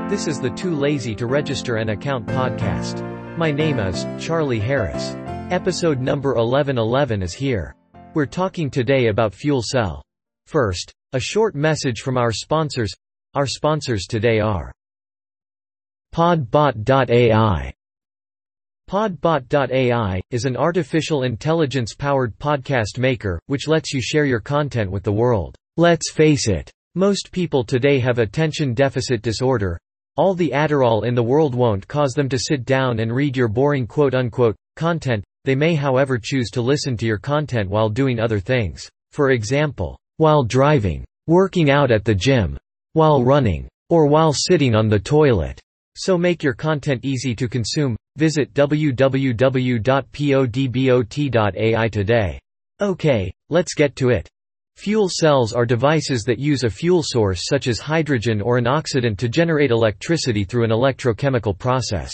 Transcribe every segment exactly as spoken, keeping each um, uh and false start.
This is the Too Lazy to Register an Account podcast. My name is Charlie Harris. Episode number eleven eleven is here. We're talking today about fuel cell. First, a short message from our sponsors. Our sponsors today are Podbot dot A I. Podbot dot A I is an artificial intelligence-powered podcast maker, which lets you share your content with the world. Let's face it, most people today have attention deficit disorder. All the Adderall in the world won't cause them to sit down and read your boring quote-unquote content. They may however choose to listen to your content while doing other things. For example, while driving, working out at the gym, while running, or while sitting on the toilet. So make your content easy to consume. Visit w w w dot podbot dot A I today. Okay, let's get to it. Fuel cells are devices that use a fuel source such as hydrogen or an oxidant to generate electricity through an electrochemical process.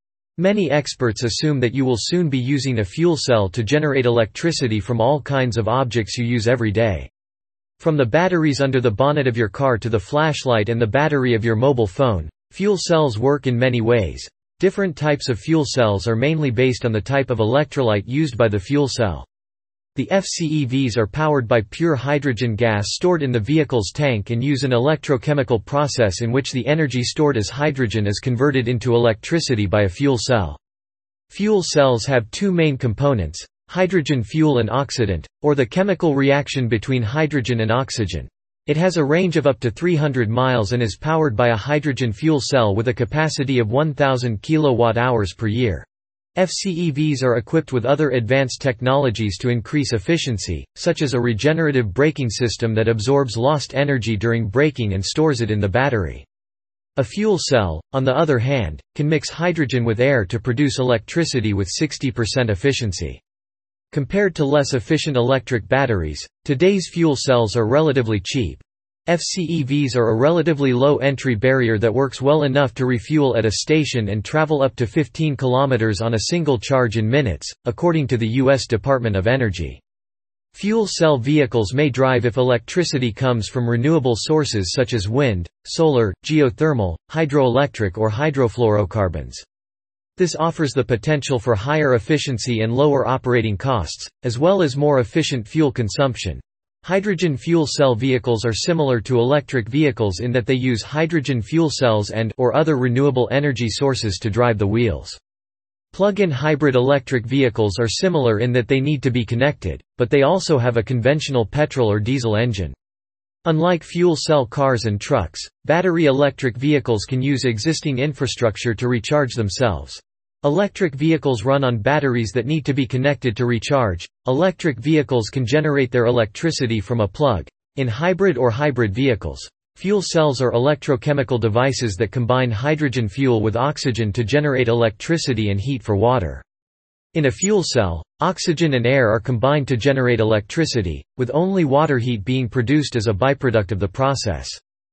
Many experts assume that you will soon be using a fuel cell to generate electricity from all kinds of objects you use every day. From the batteries under the bonnet of your car to the flashlight and the battery of your mobile phone, fuel cells work in many ways. Different types of fuel cells are mainly based on the type of electrolyte used by the fuel cell. The F C E Vs are powered by pure hydrogen gas stored in the vehicle's tank and use an electrochemical process in which the energy stored as hydrogen is converted into electricity by a fuel cell. Fuel cells have two main components: hydrogen fuel and oxidant, or the chemical reaction between hydrogen and oxygen. It has a range of up to three hundred miles and is powered by a hydrogen fuel cell with a capacity of one thousand kilowatt hours per year. F C E Vs are equipped with other advanced technologies to increase efficiency, such as a regenerative braking system that absorbs lost energy during braking and stores it in the battery. A fuel cell, on the other hand, can mix hydrogen with air to produce electricity with sixty percent efficiency. Compared to less efficient electric batteries, today's fuel cells are relatively cheap. F C E Vs are a relatively low entry barrier that works well enough to refuel at a station and travel up to fifteen kilometers on a single charge in minutes, according to the U S Department of Energy. Fuel cell vehicles may drive if electricity comes from renewable sources such as wind, solar, geothermal, hydroelectric or hydrofluorocarbons. This offers the potential for higher efficiency and lower operating costs, as well as more efficient fuel consumption. Hydrogen fuel cell vehicles are similar to electric vehicles in that they use hydrogen fuel cells and or other renewable energy sources to drive the wheels. Plug-in hybrid electric vehicles are similar in that they need to be connected, but they also have a conventional petrol or diesel engine. Unlike fuel cell cars and trucks, battery electric vehicles can use existing infrastructure to recharge themselves. Electric vehicles run on batteries that need to be connected to recharge. Electric vehicles can generate their electricity from a plug. In hybrid or hybrid vehicles, fuel cells are electrochemical devices that combine hydrogen fuel with oxygen to generate electricity and heat for water. In a fuel cell, oxygen and air are combined to generate electricity, with only water heat being produced as a byproduct of the process.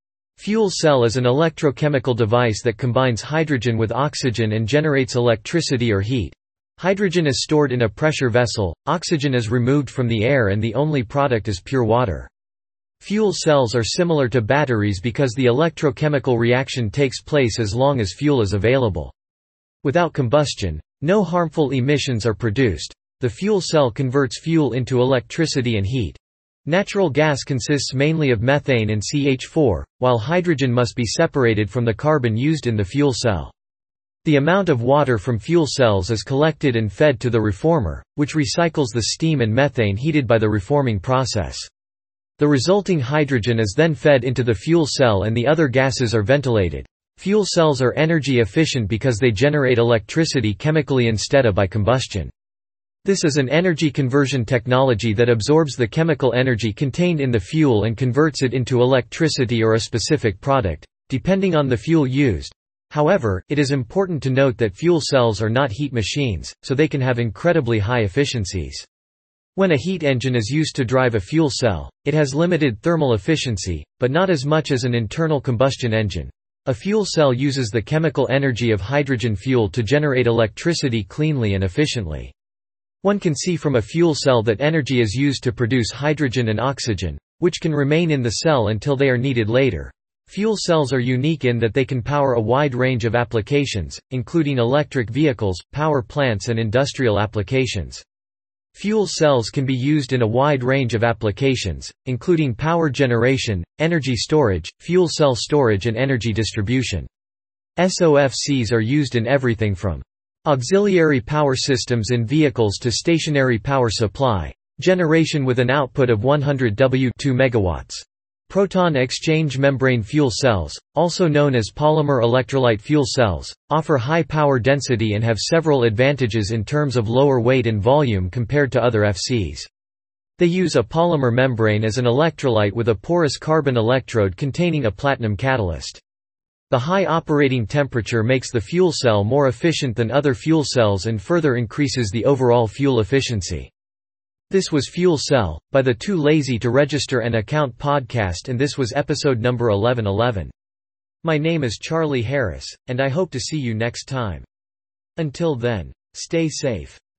Fuel cell is an electrochemical device that combines hydrogen with oxygen and generates electricity or heat. Hydrogen is stored in a pressure vessel, oxygen is removed from the air and the only product is pure water. Fuel cells are similar to batteries because the electrochemical reaction takes place as long as fuel is available. Without combustion, no harmful emissions are produced. The fuel cell converts fuel into electricity and heat. Natural gas consists mainly of methane and C H four, while hydrogen must be separated from the carbon used in the fuel cell. The amount of water from fuel cells is collected and fed to the reformer, which recycles the steam and methane heated by the reforming process. The resulting hydrogen is then fed into the fuel cell and the other gases are ventilated. Fuel cells are energy efficient because they generate electricity chemically instead of by combustion. This is an energy conversion technology that absorbs the chemical energy contained in the fuel and converts it into electricity or a specific product, depending on the fuel used. However, it is important to note that fuel cells are not heat machines, so they can have incredibly high efficiencies. When a heat engine is used to drive a fuel cell, it has limited thermal efficiency, but not as much as an internal combustion engine. A fuel cell uses the chemical energy of hydrogen fuel to generate electricity cleanly and efficiently. One can see from a fuel cell that energy is used to produce hydrogen and oxygen, which can remain in the cell until they are needed later. Fuel cells are unique in that they can power a wide range of applications, including electric vehicles, power plants and industrial applications. Fuel cells can be used in a wide range of applications, including power generation, energy storage, fuel cell storage and energy distribution. S O F Cs are used in everything from auxiliary power systems in vehicles to stationary power supply generation with an output of one hundred watts two megawatts. Proton exchange membrane fuel cells, also known as polymer electrolyte fuel cells, offer high power density and have several advantages in terms of lower weight and volume compared to other F Cs. They use a polymer membrane as an electrolyte with a porous carbon electrode containing a platinum catalyst. The high operating temperature makes the fuel cell more efficient than other fuel cells and further increases the overall fuel efficiency. This was Fuel Cell, by the Too Lazy to Register an Account podcast, and this was episode number eleven eleven. My name is Charlie Harris, and I hope to see you next time. Until then, stay safe.